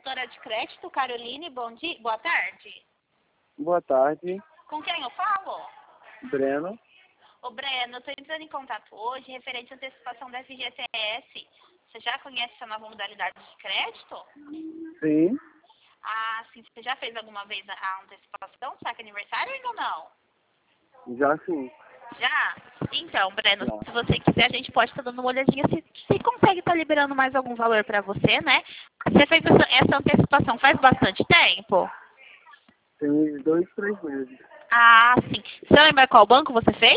consultora de crédito, Caroline, bom dia, boa tarde. Boa tarde, Com quem eu falo? Breno. Ô Breno, eu estou entrando em contato hoje referente à antecipação da FGTS. Você já conhece essa nova modalidade de crédito? Sim, Ah, sim. Você já fez alguma vez a antecipação? Saca aniversário ou não? já sim. Já? Então, Breno, Já. se você quiser, a gente pode estar dando uma olhadinha se consegue estar liberando mais algum valor para você, né? Você fez essa antecipação faz bastante tempo? Tem uns 2, 3 meses. Ah, sim. Você lembra qual banco você fez?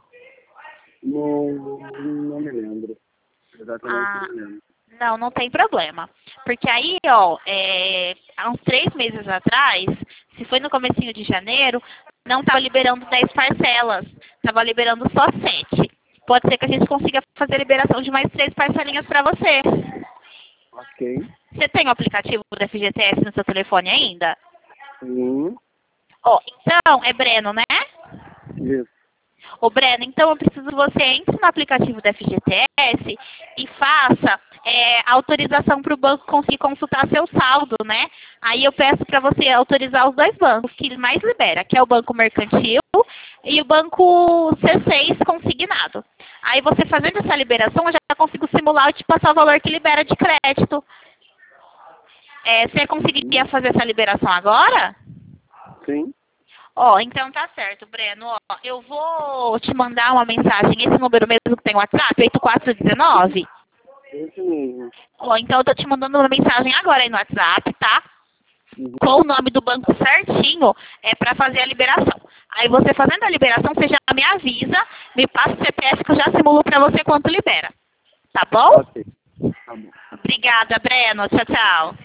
Não me lembro. Exatamente Ah, não me lembro. não tem problema. Porque aí, ó, há uns 3 meses atrás, se foi no comecinho de janeiro, não estava liberando 10 parcelas. Estava liberando só 7. Pode ser que a gente consiga fazer a liberação de mais 3 parcelinhas para você. Ok. Você tem o aplicativo do FGTS no seu telefone ainda? Sim. Ó, então, é Breno, né? Isso. Ô, Breno, então eu preciso que você entre no aplicativo da FGTS e faça a autorização para o banco conseguir consultar seu saldo, né? Aí eu peço para você autorizar os 2 bancos que mais libera, que é o Banco Mercantil e o Banco C6 consignado. Aí você fazendo essa liberação, eu já consigo simular e te passar o valor que libera de crédito. Você conseguiria fazer essa liberação agora? Sim. Ó, então tá certo, Breno. Ó, eu vou te mandar uma mensagem. Esse número mesmo que tem WhatsApp, 8419. Esse mesmo. Ó, então eu tô te mandando uma mensagem agora aí no WhatsApp, tá? Uhum. Com o nome do banco certinho, pra fazer a liberação. Aí você fazendo a liberação, você já me avisa, me passa o CPF que eu já simulo pra você quanto libera. Tá bom? Ok. Tá bom. Obrigada, Breno. Tchau, tchau.